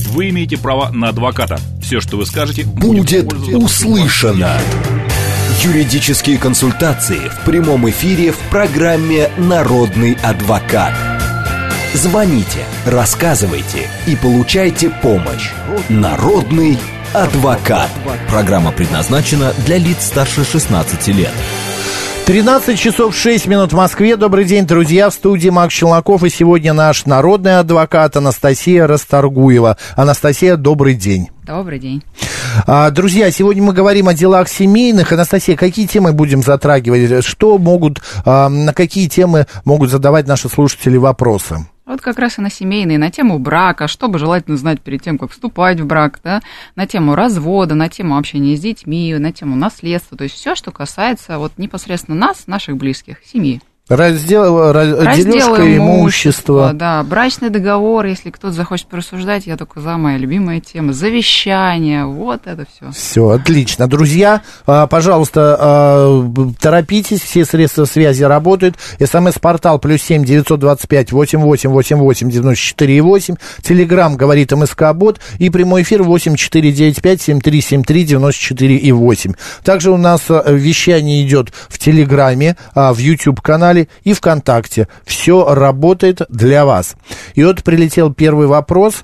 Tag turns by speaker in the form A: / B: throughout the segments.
A: Вы имеете право на адвоката. Все, что вы скажете,
B: будет услышано. Юридические консультации в прямом эфире в программе «Народный адвокат». Звоните, рассказывайте и получайте помощь. Народный адвокат. Программа предназначена для лиц старше 16 лет.
C: 13 часов 6 минут в Москве. Добрый день, друзья. В студии Макс Челноков. И сегодня наш народный адвокат Анастасия Расторгуева. Анастасия, добрый день.
D: Добрый день.
C: Друзья, сегодня мы говорим о делах семейных. Анастасия, какие темы будем затрагивать? На какие темы могут задавать наши слушатели вопросы?
D: Вот как раз и на семейные, на тему брака, что бы желательно знать перед тем, как вступать в брак, да, на тему развода, на тему общения с детьми, на тему наследства, то есть все, что касается вот непосредственно нас, наших близких, семьи.
C: Раздел имущества.
D: Да, брачный договор, если кто-то захочет порассуждать, я только за, моя любимая тема, завещание, вот это все.
C: Все, отлично. Друзья, пожалуйста, торопитесь, все средства связи работают. СМС-портал +7 925 88 88 94 8. Телеграм говорит МСК-бот. И прямой эфир 8495 7373 94 8. Также у нас вещание идет в Телеграме, в YouTube-канале и ВКонтакте. Все работает для вас. И вот прилетел первый вопрос.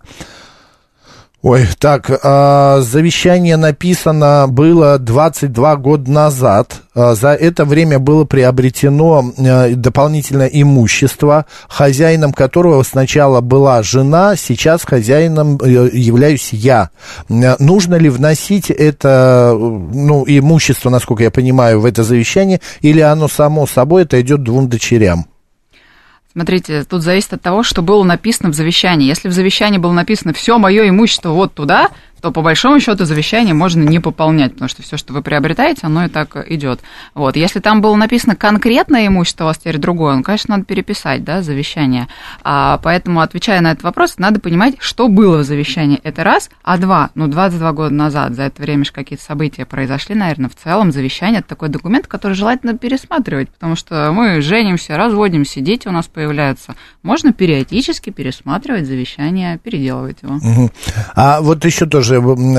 C: Завещание написано было 22 года назад. За это время было приобретено дополнительное имущество, хозяином которого сначала была жена, сейчас хозяином являюсь я. Нужно ли вносить это, имущество, насколько я понимаю, в это завещание, или оно само собой отойдет двум дочерям?
D: Смотрите, тут зависит от того, что было написано в завещании. Если в завещании было написано «все мое имущество вот туда», то по большому счету завещание можно не пополнять, потому что все, что вы приобретаете, оно и так идет. Вот. Если там было написано конкретное имущество, у вас теперь другое, конечно, надо переписать, да, завещание. Поэтому, отвечая на этот вопрос, надо понимать, что было в завещании. Это раз. А два, 22 года назад, за это время же какие-то события произошли, наверное, в целом завещание – это такой документ, который желательно пересматривать, потому что мы женимся, разводимся, дети у нас появляются. Можно периодически пересматривать завещание, переделывать его.
C: Угу. А вот еще тоже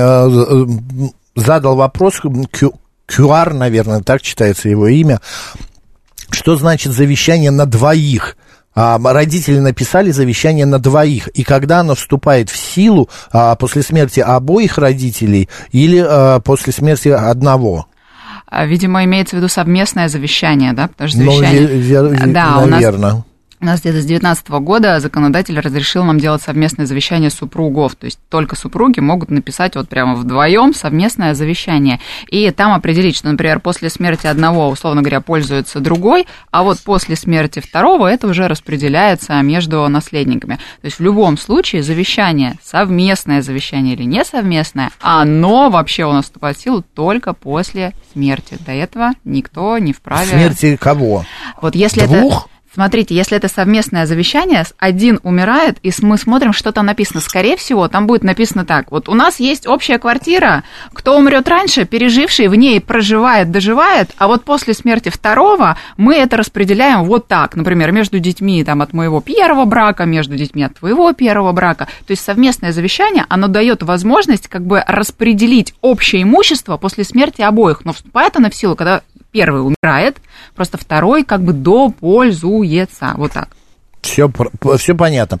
C: задал вопрос, QR, наверное, так читается его имя. Что значит завещание на двоих? Родители написали завещание на двоих, и когда оно вступает в силу, после смерти обоих родителей или после смерти одного?
D: Видимо, имеется в виду совместное завещание, да? Потому что завещание...
C: наверное.
D: У нас где-то с 2019 года законодатель разрешил нам делать совместное завещание супругов, то есть только супруги могут написать вот прямо вдвоем совместное завещание, и там определить, что, например, после смерти одного, условно говоря, пользуется другой, а вот после смерти второго это уже распределяется между наследниками. То есть в любом случае завещание, совместное завещание или не совместное, оно вообще у нас вступает в силу только после смерти. До этого никто не вправе...
C: Смерти кого?
D: Вот если
C: двух?
D: Смотрите, если это совместное завещание, один умирает, и мы смотрим, что там написано. Скорее всего, там будет написано так. Вот у нас есть общая квартира, кто умрет раньше, переживший в ней проживает, доживает, а вот после смерти второго мы это распределяем вот так. Например, между детьми там, от моего первого брака, между детьми от твоего первого брака. То есть совместное завещание, оно дает возможность как бы распределить общее имущество после смерти обоих. Но вступает оно в силу, когда первый умирает, просто второй как бы допользуется. Вот так.
C: Все понятно.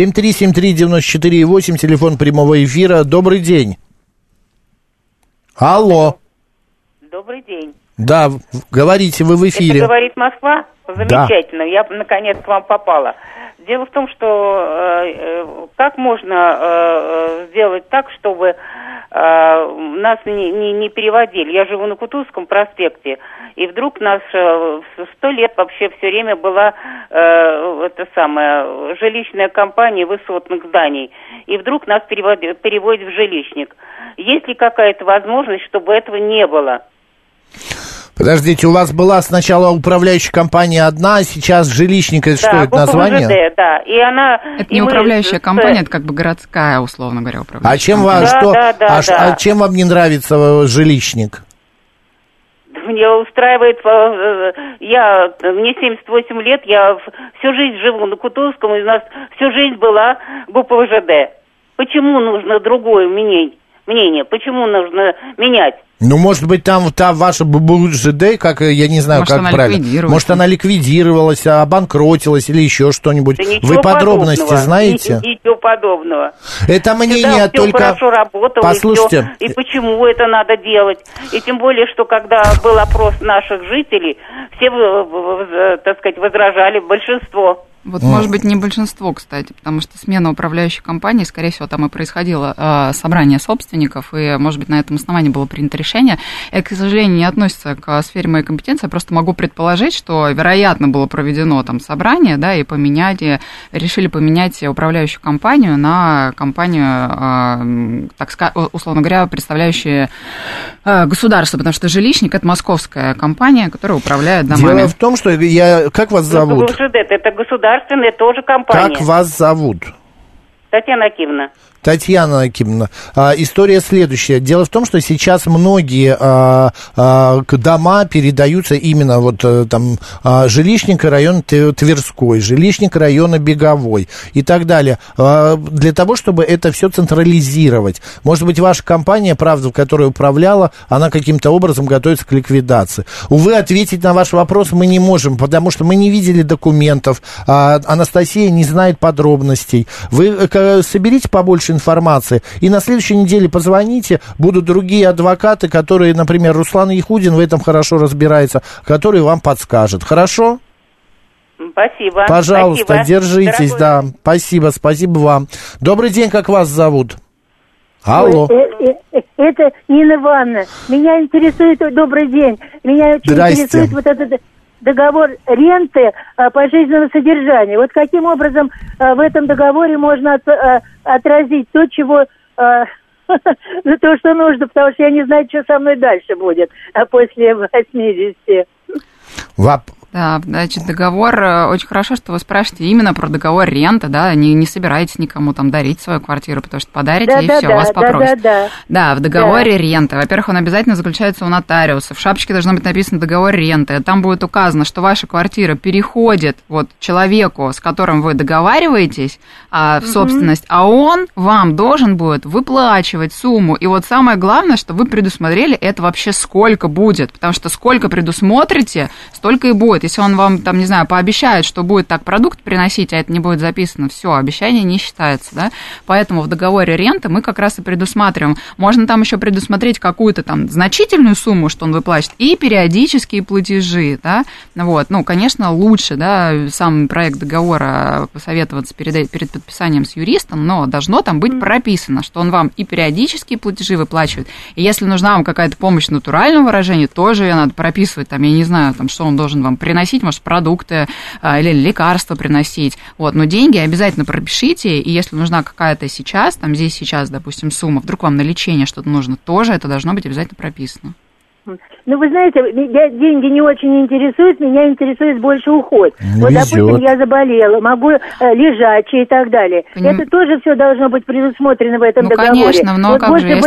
C: 7373948, телефон прямого эфира. Добрый день. Алло.
E: Добрый день.
C: Да, говорите, вы в эфире.
E: Это говорит Москва? Замечательно, да. Я наконец к вам попала. Дело в том, что как можно сделать так, чтобы нас не переводили. Я живу на Кутузовском проспекте, и вдруг нас 100 лет вообще все время была жилищная компания высотных зданий, и вдруг нас переводят в жилищник. Есть ли какая-то возможность, чтобы этого не было?
C: Подождите, у вас была сначала управляющая компания одна, а сейчас жилищник, это
E: да,
C: что, это название?
E: ВЖД, да, и она...
D: Это не управляющая компания, это как бы городская, условно говоря, управляющая.
C: А чем вам, а чем вам не нравится жилищник?
E: Мне устраивает, мне 78 лет, я всю жизнь живу на Кутузовском, и у нас всю жизнь была ГУП ВЖД. Почему нужно другое мнение? Почему нужно менять?
C: Ну, может быть, там ваша БУЖД, как, я не знаю,
D: может,
C: как правильно. Может, она ликвидировалась, обанкротилась или еще что-нибудь. Вы подробности знаете?
E: Ничего подобного.
C: Это мнение только...
E: хорошо работало,
C: послушайте.
E: И почему это надо делать? И тем более, что когда был опрос наших жителей, все, так сказать, возражали, большинство.
D: Вот, может быть, не большинство, кстати, потому что смена управляющей компании, скорее всего, там и происходило собрание собственников, и, может быть, на этом основании было принято решение. Это, к сожалению, не относится к сфере моей компетенции, я просто могу предположить, что, вероятно, было проведено там собрание, да, и решили поменять управляющую компанию на компанию, так сказать, условно говоря, представляющую государство, потому что жилищник – это московская компания, которая управляет домами.
C: Дело в том, что как вас зовут?
E: Это государственная тоже компания.
C: Как вас зовут?
E: Татьяна Акимовна.
C: Татьяна Акимовна, история следующая. Дело в том, что сейчас многие дома передаются именно вот там жилищника района Тверской, жилищник района Беговой и так далее. Для того, чтобы это все централизировать. Может быть, ваша компания, правда, которая управляла, она каким-то образом готовится к ликвидации. Увы, ответить на ваш вопрос мы не можем, потому что мы не видели документов. Анастасия не знает подробностей. Вы соберите побольше информации, и на следующей неделе позвоните, будут другие адвокаты, которые, например, Руслан Яхудин в этом хорошо разбирается, который вам подскажет. Хорошо?
E: Спасибо.
C: Пожалуйста,
E: спасибо.
C: держитесь,
E: Дорогой.
C: да. Спасибо вам. Добрый день, как вас зовут? Алло.
F: Это Нина Ивановна. Меня интересует, добрый день, меня очень интересует вот этот договор ренты пожизненного содержания. Вот каким образом в этом договоре можно отразить то, чего... то, что нужно, потому что я не знаю, что со мной дальше будет после 80.
D: Да, значит, договор, очень хорошо, что вы спрашиваете именно про договор ренты, да, не собираетесь никому там дарить свою квартиру, потому что подарите, и все, вас попросят. Да, в договоре ренты, во-первых, он обязательно заключается у нотариуса, в шапочке должно быть написано договор ренты, там будет указано, что ваша квартира переходит вот человеку, с которым вы договариваетесь в собственность, а он вам должен будет выплачивать сумму, и вот самое главное, что вы предусмотрели, это вообще сколько будет, потому что сколько предусмотрите, столько и будет. Если он вам, там, не знаю, пообещает, что будет так продукт приносить, а это не будет записано, все, обещание не считается, да, поэтому в договоре ренты мы как раз и предусматриваем, можно там еще предусмотреть какую-то там значительную сумму, что он выплачет, и периодические платежи, да, вот, ну, конечно, лучше, да, сам проект договора посоветоваться перед подписанием с юристом, но должно там быть прописано, что он вам и периодические платежи выплачивает, и если нужна вам какая-то помощь в натуральном выражении, тоже ее надо прописывать, там, я не знаю, там, что он должен вам приносить, может, продукты или лекарства приносить, вот, но деньги обязательно пропишите, и если нужна какая-то сейчас, там, здесь сейчас, допустим, сумма, вдруг вам на лечение что-то нужно, тоже это должно быть обязательно прописано.
F: Ну, вы знаете, деньги не очень интересуют, меня интересует больше уход. Вот, допустим, я заболела, могу лежачий и так далее. Это тоже все должно быть предусмотрено в этом договоре.
D: Ну, конечно, но вот как же,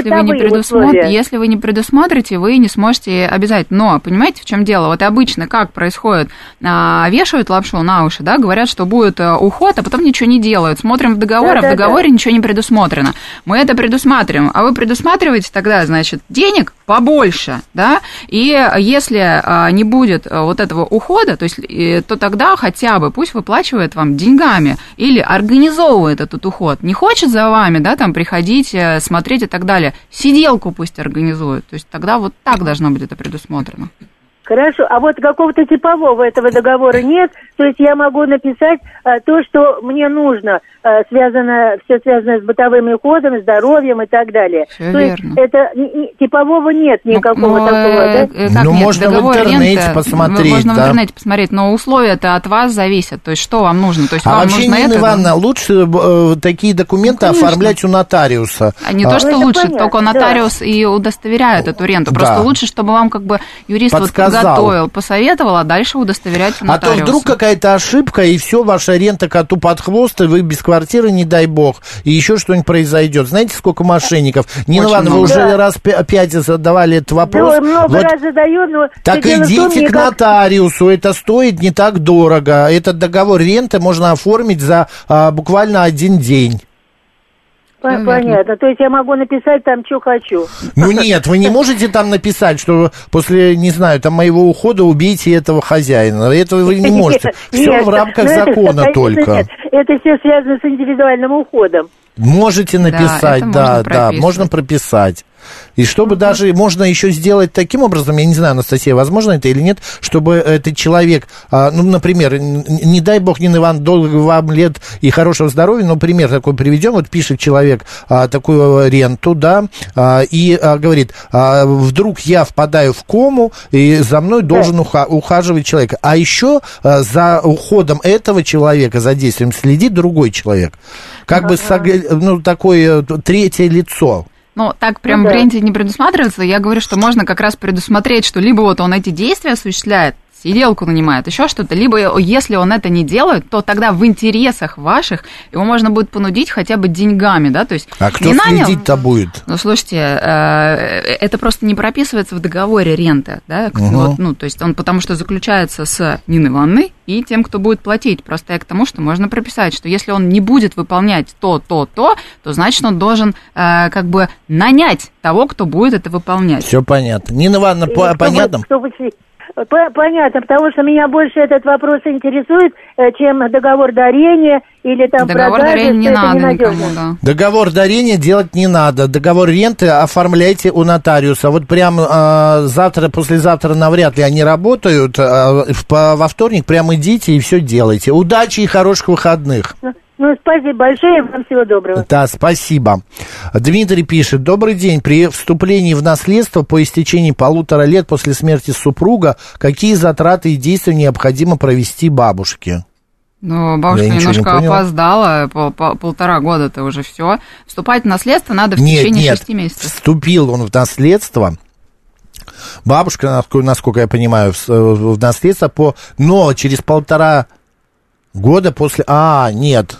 D: если вы не предусмотрите, вы не сможете обязательно. Но, понимаете, в чем дело? Вот обычно как происходит? Вешают лапшу на уши, да, говорят, что будет уход, а потом ничего не делают. Смотрим в договор, а в договоре ничего не предусмотрено. Мы это предусматриваем, а вы предусматриваете тогда, значит, денег побольше, да, и если не будет вот этого ухода, то тогда хотя бы пусть выплачивает вам деньгами или организовывает этот уход. Не хочет за вами, да, там приходить, смотреть и так далее, сиделку пусть организует. То есть тогда вот так должно быть это предусмотрено.
F: Хорошо, а вот какого-то типового этого договора нет, то есть я могу написать то, что мне нужно, все связано с бытовыми уходами, здоровьем и так далее.
D: Все
F: то
D: верно.
F: Есть это типового нет никакого такого, да?
C: Ну, можно в интернете посмотреть.
D: Можно в интернете посмотреть, но условия-то от вас зависят, то есть что вам нужно. То есть
C: а
D: вам
C: вообще,
D: нужно
C: Нина
D: это,
C: Ивановна, лучше такие документы оформлять у нотариуса.
D: Не то, что лучше,
F: понятно,
D: только нотариус и удостоверяет эту ренту. Просто лучше, чтобы вам как бы юрист подготовил, посоветовал, а дальше удостоверять нотариусу.
C: А то вдруг какая-то ошибка, и все, ваша рента коту под хвост, и вы без квартиры, не дай бог, и еще что-нибудь произойдет. Знаете, сколько мошенников? Нина Ивановна, вы уже раз 5 задавали этот вопрос.
F: Да, много раз задаю, но...
C: Так идите к нотариусу, это стоит не так дорого. Этот договор ренты можно оформить за буквально 1 день.
F: Понятно. То есть я могу написать там, что хочу.
C: Ну нет, вы не можете там написать, что после, не знаю, там моего ухода убейте этого хозяина. Этого вы не можете. Все в рамках закона только.
F: Это все связано с индивидуальным уходом.
C: Можете написать, да, можно прописать. И чтобы даже можно еще сделать таким образом, я не знаю, Анастасия, возможно это или нет, чтобы этот человек, ну, например, не дай бог, Нина Ивановна, долго вам лет и хорошего здоровья, но пример такой приведем, вот пишет человек такую ренту, да, и говорит, вдруг я впадаю в кому, и за мной должен ухаживать человек. А еще за уходом этого человека, за действием следит другой человек. Как бы, ну, такое третье лицо.
D: Ну, так прям в ренте не предусматривается. Я говорю, что можно как раз предусмотреть, что либо вот он эти действия осуществляет, сиделку нанимает, еще что-то, либо если он это не делает, то тогда в интересах ваших его можно будет понудить хотя бы деньгами, да, то есть...
C: А кто следить-то будет?
D: Ну, слушайте, это просто не прописывается в договоре ренты, да, вот, ну, то есть он потому что заключается с Ниной Ивановной и тем, кто будет платить. Просто я к тому, что можно прописать, что если он не будет выполнять то, значит, он должен как бы нанять того, кто будет это выполнять.
C: Все понятно. Нина Ивановна, понятно?
F: Понятно, потому что меня больше этот вопрос интересует, чем договор дарения или там
D: договор
F: продажи.
D: Договор дарения не надо никому, да.
C: Договор дарения делать не надо. Договор ренты оформляйте у нотариуса. Вот прям завтра, послезавтра навряд ли они работают. Во вторник прям идите и все делайте. Удачи и хороших выходных.
F: Ну, спасибо большое, вам всего доброго.
C: Да, спасибо. Дмитрий пишет: добрый день. При вступлении в наследство по истечении 1,5 лет после смерти супруга, какие затраты и действия необходимо провести бабушке?
D: Ну, бабушка немножко опоздала, 1,5 года-то уже все. Вступать в наследство надо в течение 6 месяцев.
C: Вступил он в наследство. Бабушка, насколько я понимаю, в наследство но через 1,5 года после... нет.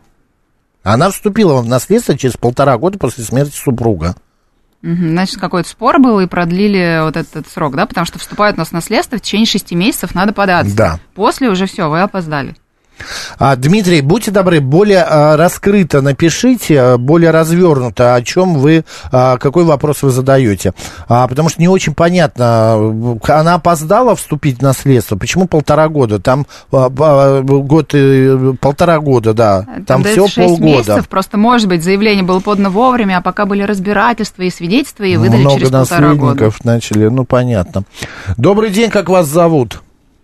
C: Она вступила в наследство через 1,5 года после смерти супруга.
D: Значит, какой-то спор был, и продлили вот этот срок, да? Потому что вступают у нас в наследство, в течение 6 месяцев надо податься. Да. После уже все, вы опоздали.
C: Дмитрий, будьте добры, более раскрыто напишите, более развернуто, о чем вы, какой вопрос вы задаете. Потому что не очень понятно, она опоздала вступить в наследство, почему 1,5 года? Там год, 1,5 года, да, там все 6 месяцев,
D: просто, может быть, заявление было подано вовремя, а пока были разбирательства и свидетельства, и выдали
C: много
D: через 1,5 года.
C: Много наследников начали, ну, понятно. Добрый день, как вас зовут?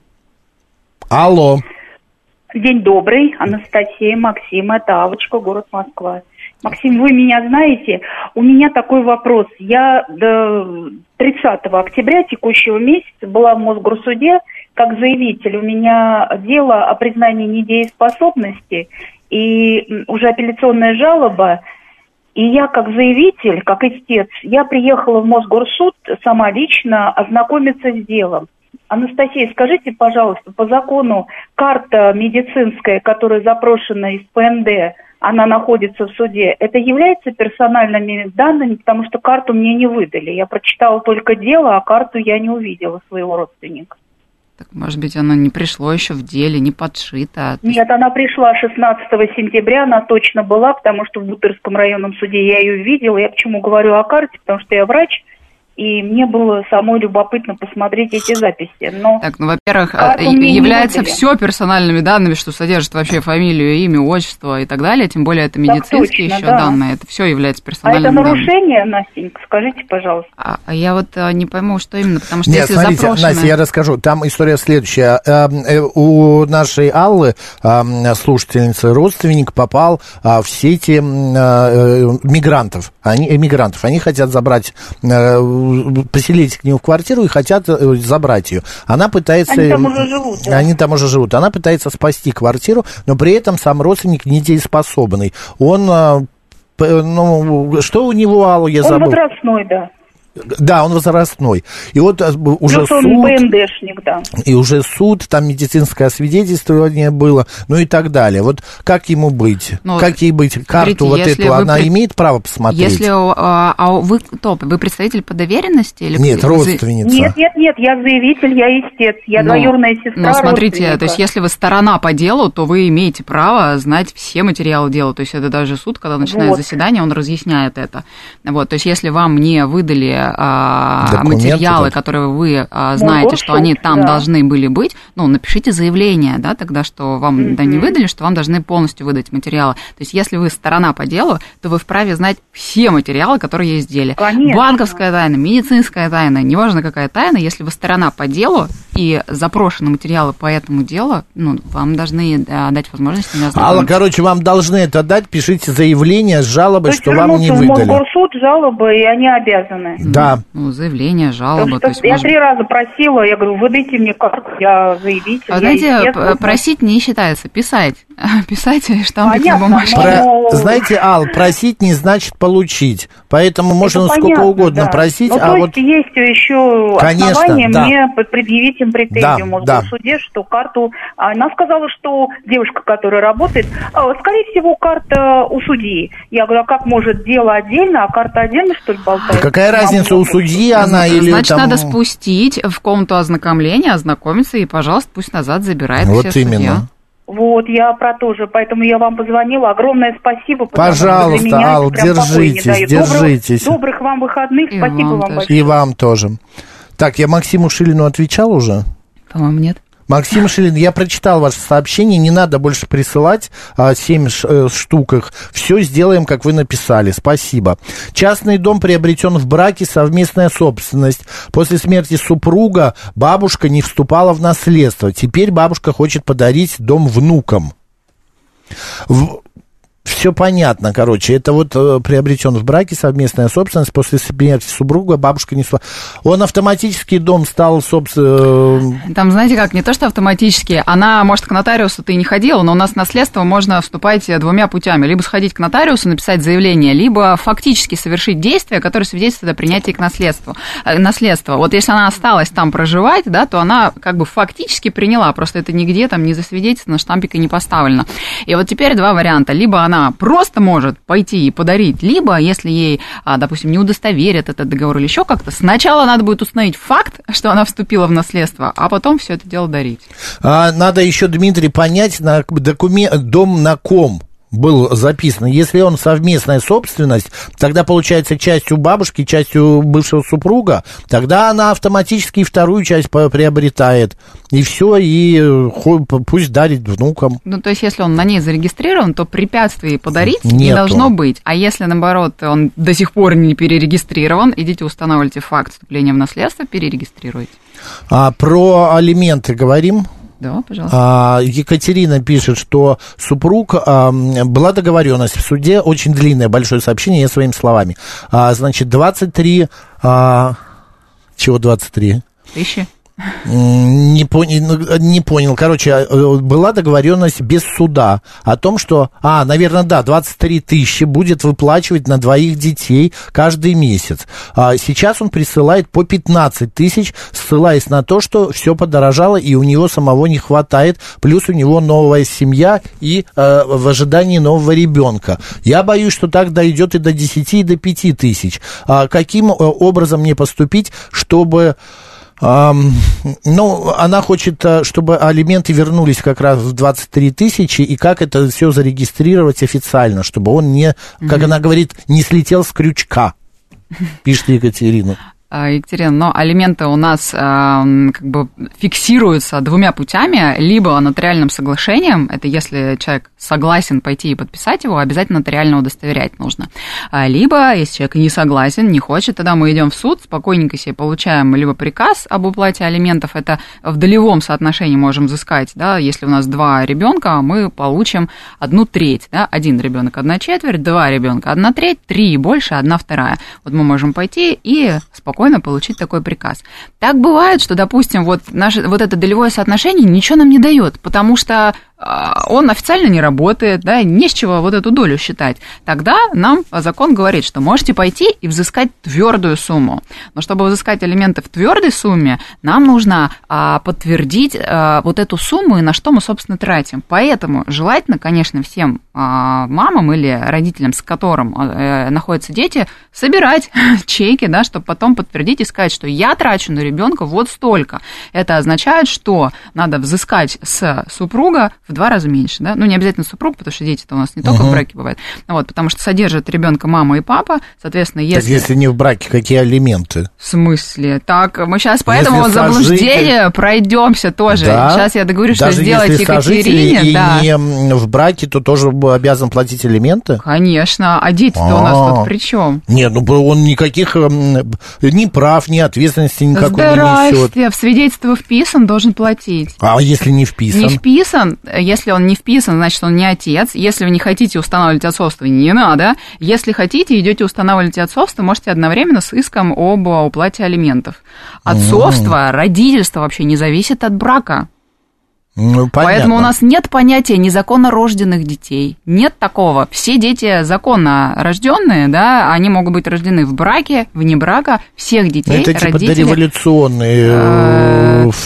C: Алло.
G: День добрый, Анастасия, Максим, это Авочка, город Москва. Максим, вы меня знаете, у меня такой вопрос. Я до 30 октября текущего месяца была в Мосгорсуде как заявитель. У меня дело о признании недееспособности и уже апелляционная жалоба. И я как заявитель, как истец, я приехала в Мосгорсуд сама лично ознакомиться с делом. Анастасия, скажите, пожалуйста, по закону карта медицинская, которая запрошена из ПНД, она находится в суде, это является персональными данными, потому что карту мне не выдали. Я прочитала только дело, а карту я не увидела своего родственника.
D: Так, может быть, она не пришло еще в деле, не подшита?
G: Нет, она пришла 16 сентября, она точно была, потому что в Бутырском районном суде я ее видела. Я почему говорю о карте, потому что я врач, и мне было самой любопытно посмотреть эти записи. Но
D: так, ну, во-первых, является все персональными данными, что содержит вообще фамилию, имя, отчество и так далее, тем более это медицинские еще данные, это все является персональными данными.
G: А это нарушение, Настенька, скажите, пожалуйста.
D: А я вот не пойму, что именно, потому что
C: нет,
D: если
C: смотрите,
D: запрошено...
C: Настя, я расскажу, там история следующая. У нашей Аллы, слушательницы, родственник попал в сети эмигрантов. Они хотят забрать... поселить к нему в квартиру и хотят забрать ее. Она пытается...
G: Они там уже живут, да?
C: Они там уже живут. Она пытается спасти квартиру, но при этом сам родственник недееспособный. Он... Ну, что у него, Алла, я забыл?
G: Он возрастной, да.
C: Да, он возрастной. И вот уже
G: плюс
C: суд...
G: он БНДшник, да.
C: И уже суд, там медицинское освидетельствование было, ну и так далее. Вот как ему быть?
D: Ну,
C: как ей быть? Карту вот эту, она имеет право посмотреть?
D: Если вы кто? Вы представитель по доверенности? Или
C: Нет, родственница.
G: Нет, я заявитель, я истец, я двоюродная сестра.
D: Но смотрите, то есть если вы сторона по делу, то вы имеете право знать все материалы дела. То есть это даже суд, когда начинает заседание, он разъясняет это. Вот, то есть если вам не выдали материалы, которые вы знаете, что они там должны были быть, ну, напишите заявление, да, тогда, что вам не выдали, что вам должны полностью выдать материалы. То есть если вы сторона по делу, то вы вправе знать все материалы, которые есть в деле.
G: Конечно.
D: Банковская тайна, медицинская тайна, неважно какая тайна, если вы сторона по делу и запрошены материалы по этому делу, ну, вам должны дать возможность меня знать.
C: Алла, короче, вам должны это дать, пишите заявление с жалобой, что вам не выдали.
G: Мосгорсуд, жалобы, и они обязаны.
C: Да.
D: Ну, заявление, жалоба.
G: То есть я 3 раза просила, я говорю, выдайте мне карту, я заявитель.
D: Знаете, просить не считается, писать. Писать и штампить на бумажке.
C: Знаете, Ал, просить не значит получить. Поэтому можно сколько угодно просить.
G: Ну, то есть есть еще основания мне предъявить им претензию в Мосгорсуде, что карту... Она сказала, что девушка, которая работает, скорее всего, карта у судьи. Я говорю, а как может дело отдельно, а карта отдельно, что ли, болтается?
C: Какая разница, у судьи она или там...
D: Значит, надо спустить в комнату ознакомления, ознакомиться, и, пожалуйста, пусть назад забирает
C: вот
D: все
C: именно.
D: судья.
G: Вот, я про то же, поэтому я вам позвонила. Огромное спасибо.
C: Пожалуйста, Алла, держитесь.
G: Добрых вам выходных,
D: и
G: спасибо вам большое.
C: И вам тоже. Так, я Максиму Шилину отвечал уже?
D: По-моему, нет.
C: Максим Шилин, я прочитал ваше сообщение, не надо больше присылать 7 штук их. Все сделаем, как вы написали. Спасибо. Частный дом приобретен в браке, совместная собственность. После смерти супруга бабушка не вступала в наследство. Теперь бабушка хочет подарить дом внукам. Все понятно, короче, это вот приобретен в браке, совместная собственность, после смерти супруга бабушка не... Он автоматически дом стал собственным...
D: Там, знаете как, не то, что автоматически, она, может, к нотариусу-то и не ходила, но у нас в наследство можно вступать 2 путями. Либо сходить к нотариусу, написать заявление, либо фактически совершить действие, которое свидетельствует о принятии к наследству. Вот если она осталась там проживать, да, то она как бы фактически приняла, просто это нигде там не засвидетельствовано, штампика не поставлено. И вот теперь 2 варианта. Либо она просто может пойти и подарить, либо, если ей, допустим, не удостоверят этот договор или еще как-то, сначала надо будет установить факт, что она вступила в наследство, а потом все это дело дарить.
C: Надо еще, Дмитрий, понять, дом на ком был записан. Если он совместная собственность, тогда получается часть у бабушки, часть у бывшего супруга, тогда она автоматически и вторую часть приобретает. И все, и пусть дарит внукам.
D: Ну, то есть, если он на ней зарегистрирован, то препятствий подарить не должно быть. А если, наоборот, он до сих пор не перерегистрирован, идите устанавливайте факт вступления в наследство, перерегистрируйте.
C: Про алименты говорим?
D: Да, пожалуйста.
C: Екатерина пишет, что супруг, была договоренность в суде, очень длинное, большое сообщение, я своими словами. Значит, 23... Чего 23?
D: Тысячи.
C: Не понял. Короче, была договоренность без суда о том, что, наверное, да, 23 тысячи будет выплачивать на 2 детей каждый месяц. Сейчас он присылает по 15 тысяч, ссылаясь на то, что все подорожало и у него самого не хватает, плюс у него новая семья и в ожидании нового ребенка. Я боюсь, что так дойдет и до 10, и до 5 тысяч. Каким образом мне поступить, чтобы... она хочет, чтобы алименты вернулись как раз в 23 тысячи, и как это все зарегистрировать официально, чтобы он не, как она говорит, не слетел с крючка, пишет Екатерина.
D: Екатерина, но алименты у нас как бы фиксируются 2 путями, либо нотариальным соглашением, это если человек согласен пойти и подписать его, обязательно нотариально удостоверять нужно. Либо, если человек не согласен, не хочет, тогда мы идем в суд, спокойненько себе получаем либо приказ об уплате алиментов, это в долевом соотношении можем взыскать, да, если у нас 2 ребенка, мы получим 1/3, да, 1 ребенок 1/4, 2 ребенка 1/3, 3 и больше 1/2. Вот мы можем пойти и спокойно получить такой приказ. Так бывает, что, допустим, вот это долевое соотношение ничего нам не дает, потому что он официально не работает, да, не с чего вот эту долю считать, тогда нам закон говорит, что можете пойти и взыскать твердую сумму. Но чтобы взыскать алименты в твердой сумме, нам нужно подтвердить вот эту сумму и на что мы, собственно, тратим. Поэтому желательно, конечно, всем мамам или родителям, с которым находятся дети, собирать чеки, да, чтобы потом подтвердить и сказать, что я трачу на ребенка вот столько. Это означает, что надо взыскать с супруга в 2 раза меньше, да, ну, не обязательно супруг, потому что дети-то у нас не только в браке бывают, вот, потому что содержат ребенка мама и папа, соответственно, если... Так
C: если не в браке, какие алименты?
D: В смысле? Так, мы сейчас по этому заблуждению пройдемся тоже. Да? Сейчас я договорюсь, что сделать Екатерине.
C: И да. Не в браке, то тоже обязан платить алименты?
D: Конечно, а дети-то у нас тут при чем?
C: Нет, ну он никаких ни прав, ни ответственности никакой не несет.
D: В свидетельство вписан, должен платить.
C: А если не вписан?
D: Не вписан, если он не вписан, значит, он не отец. Если вы не хотите устанавливать отцовство, не надо. Если хотите, идете устанавливать отцовство, можете одновременно с иском об уплате алиментов. Отцовство, родительство вообще не зависит от брака.
C: Ну,
D: поэтому у нас нет понятия незаконно рожденных детей. Нет такого. Все дети законно рожденные, да, они могут быть рождены в браке, вне брака. Всех детей
C: это типа
D: родители...
C: дореволюционные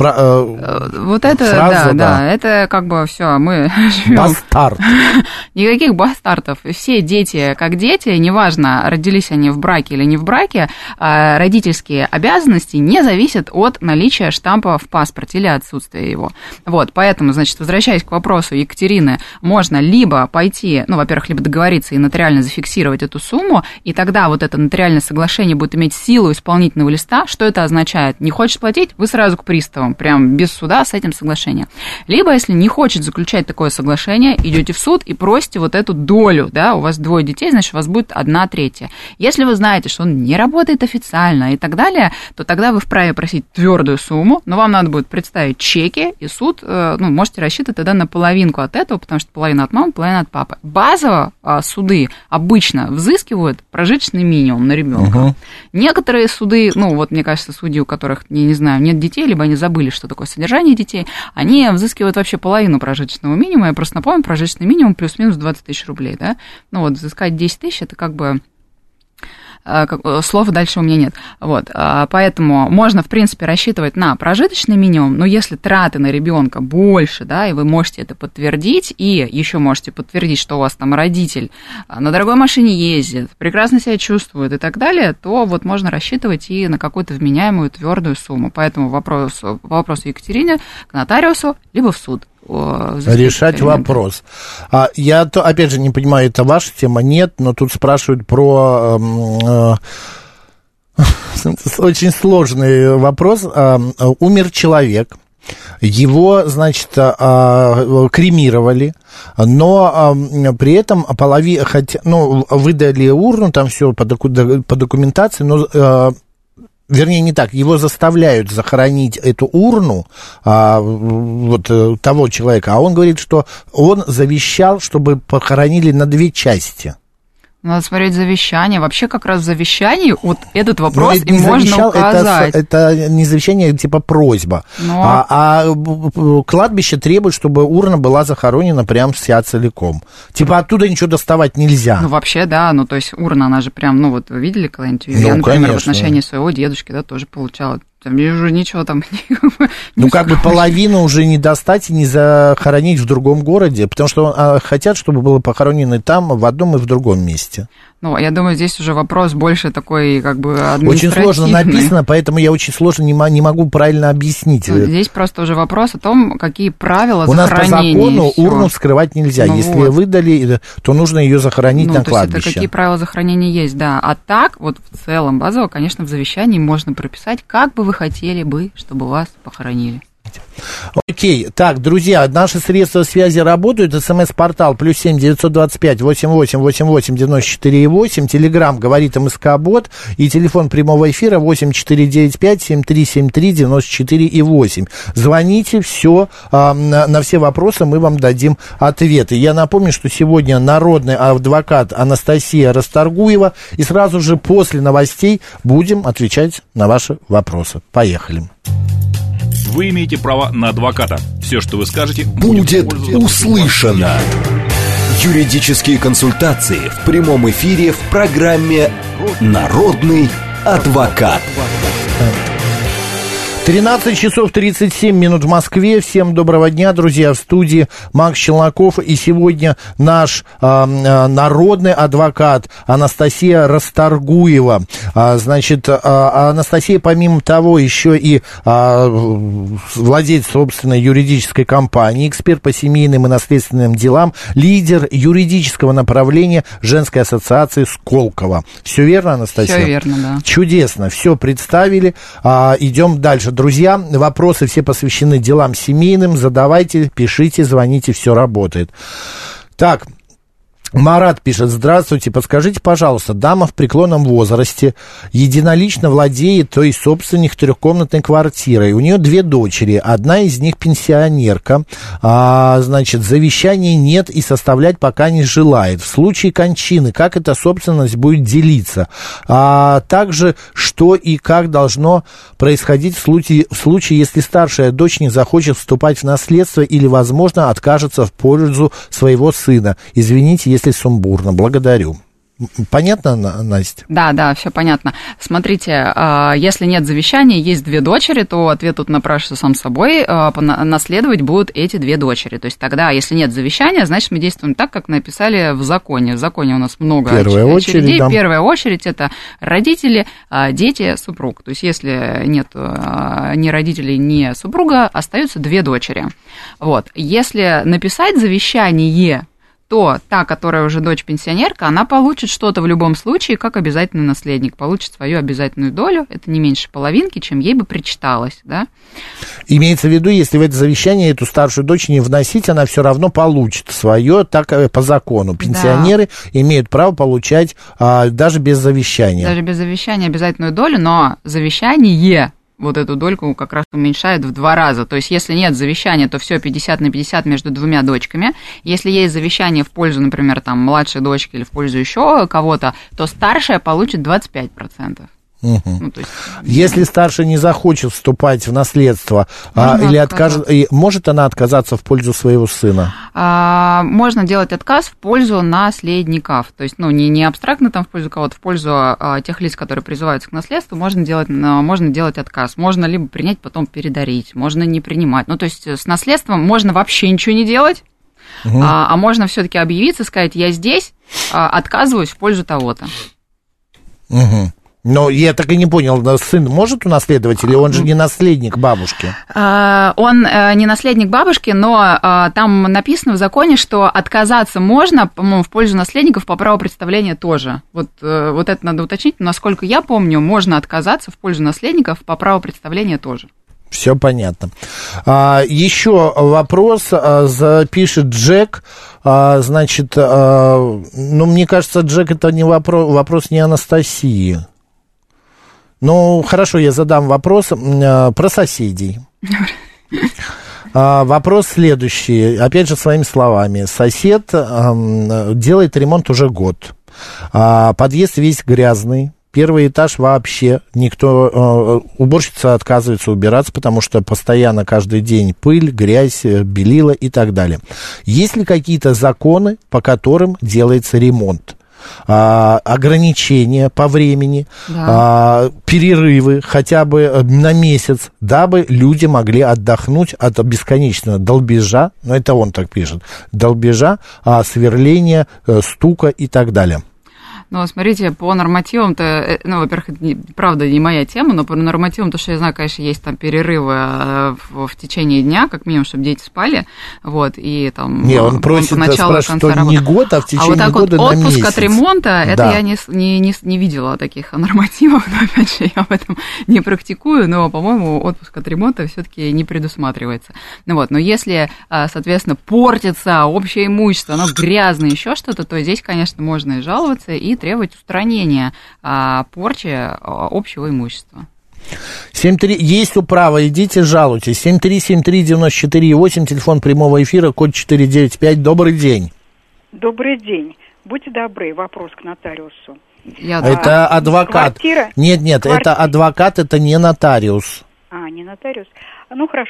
D: вот это,
C: фраза,
D: да, это как бы все, мы живем.
C: Бастард.
D: Никаких бастартов. Все дети как дети, неважно, родились они в браке или не в браке, родительские обязанности не зависят от наличия штампа в паспорте или отсутствия его. Вот. Поэтому, значит, возвращаясь к вопросу Екатерины, можно либо пойти, ну, во-первых, либо договориться и нотариально зафиксировать эту сумму, и тогда вот это нотариальное соглашение будет иметь силу исполнительного листа. Что это означает? Не хочешь платить? Вы сразу к приставам, прям без суда с этим соглашением. Либо, если не хочет заключать такое соглашение, идете в суд и просите вот эту долю, да, у вас 2 детей, значит, у вас будет 1/3. Если вы знаете, что он не работает официально и так далее, то тогда вы вправе просить твердую сумму, но вам надо будет представить чеки, и суд, ну, можете рассчитывать тогда на половинку от этого, потому что половина от мамы, половина от папы. Базово суды обычно взыскивают прожиточный минимум на ребенка. Некоторые суды, ну, вот мне кажется, судьи, у которых, я не знаю, нет детей, либо они забыли, что такое содержание детей, они взыскивают вообще половину прожиточного минимума. Я просто напомню, прожиточный минимум плюс-минус 20 тысяч рублей, да. Ну, вот взыскать 10 тысяч, это как бы... Слов дальше у меня нет. Вот. Поэтому можно, в принципе, рассчитывать на прожиточный минимум, но если траты на ребенка больше, да, и вы можете это подтвердить, и еще можете подтвердить, что у вас там родитель на дорогой машине ездит, прекрасно себя чувствует и так далее, то вот можно рассчитывать и на какую-то вменяемую твердую сумму. Поэтому вопрос Екатерине к нотариусу, либо в суд.
C: Решать вопрос. Я, опять же, не понимаю, это ваша тема, нет, но тут спрашивают про очень сложный вопрос. Умер человек, его, значит, кремировали, но при этом выдали урну, там все по документации, но... Вернее, не так, его заставляют захоронить эту урну вот того человека, а он говорит, что он завещал, чтобы похоронили на 2 части.
D: Надо смотреть завещание. Вообще, как раз в завещании вот этот вопрос им можно указать.
C: Это не завещание, типа просьба. А кладбище требует, чтобы урна была захоронена прям вся целиком. Типа оттуда ничего доставать нельзя.
D: Ну, вообще, да. Ну, то есть урна, она же прям, ну, вот вы видели когда-нибудь? Я, например, в отношении своего дедушки, да, тоже получала. Там уже ничего там...
C: Ну, как бы половину уже не достать и не захоронить в другом городе, потому что хотят, чтобы было похоронено там, в одном и в другом месте.
D: Ну, я думаю, здесь уже вопрос больше такой, как бы, административный.
C: Очень сложно написано, поэтому я очень сложно не могу правильно объяснить.
D: Здесь просто уже вопрос о том, какие правила захоронения.
C: У нас по закону урну вскрывать нельзя. Ну, если вот. Выдали, то нужно ее захоронить на кладбище.
D: Это какие правила захоронения есть, да. А так, вот в целом, базово, конечно, в завещании можно прописать, как бы вы хотели бы, чтобы вас похоронили.
C: Окей, так, друзья, наши средства связи работают. СМС-портал +7 925 88 88 94,8. Телеграм говорит МСК-бот. И телефон прямого эфира 8495 7373 94,8. Звоните, все, на все вопросы мы вам дадим ответы. Я напомню, что сегодня народный адвокат Анастасия Расторгуева. И сразу же после новостей будем отвечать на ваши вопросы. Поехали.
A: Вы имеете право на адвоката. Все, что вы скажете,
B: будет услышано. Юридические консультации в прямом эфире в программе «Народный адвокат».
C: 13 часов 37 минут в Москве. Всем доброго дня, друзья, в студии Макс Челноков. И сегодня наш народный адвокат Анастасия Расторгуева. Анастасия, помимо того, еще и владелец собственной юридической компании, эксперт по семейным и наследственным делам, лидер юридического направления Женской ассоциации Сколково. Все верно, Анастасия?
D: Все верно, да.
C: Чудесно, все представили. Идем дальше. Друзья, вопросы все посвящены делам семейным. Задавайте, пишите, звоните, все работает. Так, Марат пишет: здравствуйте, подскажите, пожалуйста, дама в преклонном возрасте единолично владеет, то есть собственник трехкомнатной квартирой. У нее 2 дочери, одна из них пенсионерка, завещания нет и составлять пока не желает. В случае кончины, как эта собственность будет делиться? Также, что и как должно происходить в случае, если старшая дочь не захочет вступать в наследство или, возможно, откажется в пользу своего сына? Извините, если сумбурно. Благодарю. Понятно, Настя?
D: Да, все понятно. Смотрите, если нет завещания, есть 2 дочери, то ответ тут напрашивается сам собой. Наследовать будут эти 2 дочери. То есть тогда, если нет завещания, значит, мы действуем так, как написали в законе. В законе у нас много очередей. Да. Первая очередь – это родители, дети, супруг. То есть если нет ни родителей, ни супруга, остаются 2 дочери. Вот. Если написать завещание, то та, которая уже дочь-пенсионерка, она получит что-то в любом случае, как обязательный наследник, получит свою обязательную долю, это не меньше половинки, чем ей бы причиталось, да?
C: Имеется в виду, если в это завещание эту старшую дочь не вносить, она все равно получит свое, так по закону. Пенсионеры имеют право получать даже без завещания. Даже
D: без завещания обязательную долю, но завещание вот эту дольку как раз уменьшает в 2 раза. То есть, если нет завещания, то все 50 на 50 между 2 дочками. Если есть завещание в пользу, например, там, младшей дочки или в пользу еще кого-то, то старшая получит 25%.
C: Угу. Ну, то есть, если старшая не захочет вступать в наследство или откажет, может она отказаться в пользу своего сына?
D: Можно делать отказ в пользу наследников. То есть, не абстрактно там в пользу кого-то, в пользу тех лиц, которые призываются к наследству, можно делать отказ. Можно либо принять, потом передарить, можно не принимать. Ну, то есть, с наследством можно вообще ничего не делать, а можно все-таки объявиться, сказать: я здесь, отказываюсь в пользу того-то.
C: Угу. Но я так и не понял, сын может унаследовать, или он же не наследник бабушки?
D: Он не наследник бабушки, но там написано в законе, что отказаться можно, по-моему, в пользу наследников по праву представления тоже. Вот это надо уточнить. Насколько я помню, можно отказаться в пользу наследников по праву представления тоже.
C: Все понятно. Еще вопрос пишет Джек. Мне кажется, Джек, это не вопрос не Анастасии. Ну, хорошо, я задам вопрос про соседей. Вопрос следующий, опять же, своими словами. Сосед делает ремонт уже год. Подъезд весь грязный. Первый этаж вообще уборщица отказывается убираться, потому что постоянно каждый день пыль, грязь, белила и так далее. Есть ли какие-то законы, по которым делается ремонт? Ограничения по времени, перерывы хотя бы на месяц, дабы люди могли отдохнуть от бесконечного долбежа, это он так пишет, долбежа, сверления, стука и так далее.
D: Ну, смотрите, по нормативам-то, во-первых, это правда не моя тема, но по нормативам, то, что я знаю, конечно, есть там перерывы в течение дня, как минимум, чтобы дети спали, и там...
C: Не, он просит, спрашивает, что не год, а в течение года на месяц.
D: Отпуск от ремонта, это я не видела таких нормативов, но, опять же, я об этом не практикую, но, по-моему, отпуск от ремонта все-таки не предусматривается. Но если, соответственно, портится общее имущество, оно грязное, еще что-то, то здесь, конечно, можно и жаловаться, и требовать устранения порчи общего имущества.
C: 7-3, есть управа, идите жалуйтесь. 7373948, телефон прямого эфира, код 495. Добрый день.
H: Добрый день. Будьте добры, вопрос к нотариусу.
C: Это адвокат.
H: Квартира?
C: Нет, это адвокат, это не нотариус.
H: Не нотариус. Ну, хорошо.